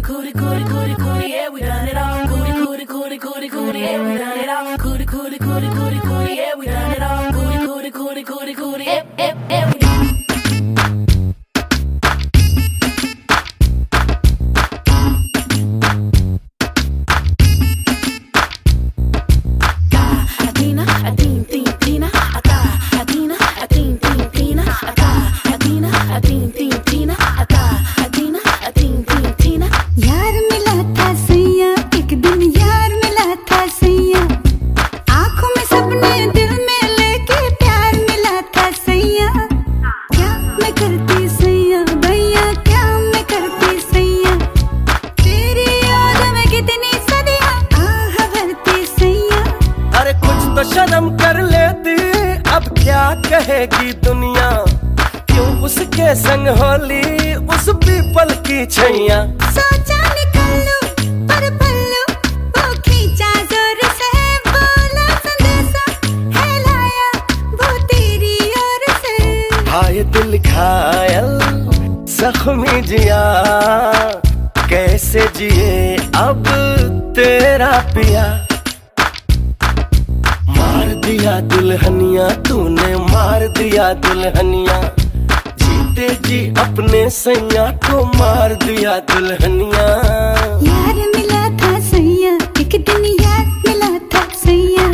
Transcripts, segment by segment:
cootie, cootie, cootie, cootie, yeah, we done it all. Cootie, cootie, cootie, cootie, cootie, yeah, we done it all. Cootie, cootie, cootie, cootie, cootie, yeah, we done it all. Cootie, cootie, cootie, cootie, cootie, yeah, yeah, yeah, we done it. शर्म कर लेती अब क्या कहेगी दुनिया, क्यों उसके संग होली उस पीपल की छैया। सोचा निकल लूं पर पल्लू वो खींचा जोर से, बोला संदेशा है लाया वो तेरी ओर से। हाय दिल घायल जख्मी जिया, कैसे जिए अब तेरा पिया। मार दिया दुल्हनिया तूने, मार दिया दुल्हनिया, जीते जी अपने सैया को मार दिया दुल्हनिया। यार मिला था सैया एक दिन, यार मिला था सैया।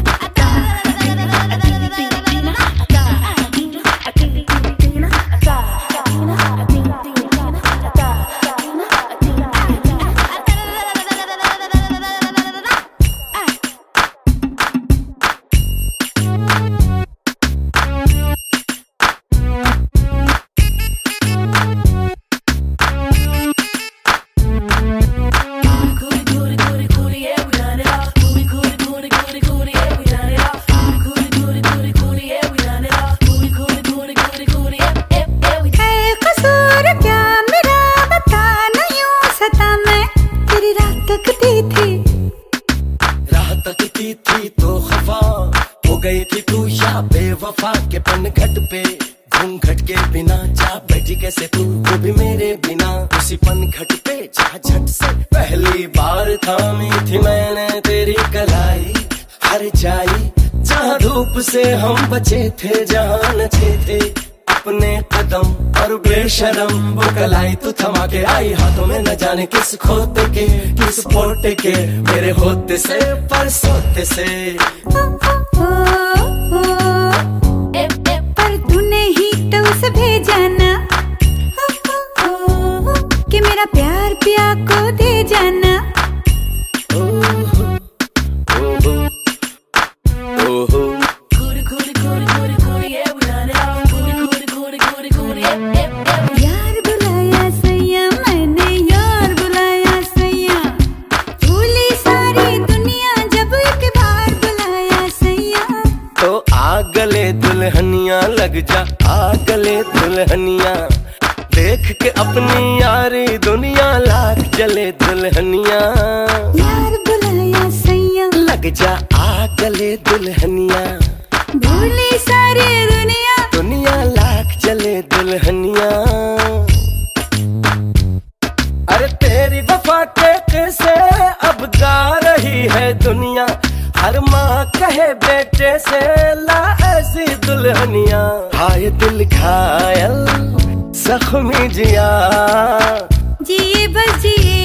तकती थी तो खफा हो गई थी तू या बेवफा के पनघट पे, घूंघट के बिना जा बैठी कैसे तू, वो भी मेरे बिना उसी पनघट पे जा झट से। पहली बार थामी थी मैंने तेरी कलाई, हर जाई जहाँ धूप से हम बचे थे, जहाँ नचे थे अपने कदम और बेशरम। वो कलाई तू थमा के आई हाथों में न जाने किस खोते के, किस पोटे के, मेरे होते से परसोते से। पर तूने ही तो उसे भेजा ना कि मेरा प्यार पिया को दे जाना। यार बुलाया सैया मैंने, यार बुलाया सैया, भूली सारी दुनिया जब एक बार बुलाया सैया। तो आ गले दुल्हनिया लग जा, आ गले दुल्हनिया, देख के अपनी यारी दुनिया लाख जले दुल्हनिया। यार बुलाया सैया लग जा आ गले दुल्हनिया, भूली सारी दुनिया, दुनिया लाख चले दुल्हनिया। अरे तेरी वफा के किस्से अब गा रही है दुनिया, हर माँ कहे बेटे से ला ऐसी दुल्हनिया। हाय दिल घायल जख्मी जिया, जिए बस जिए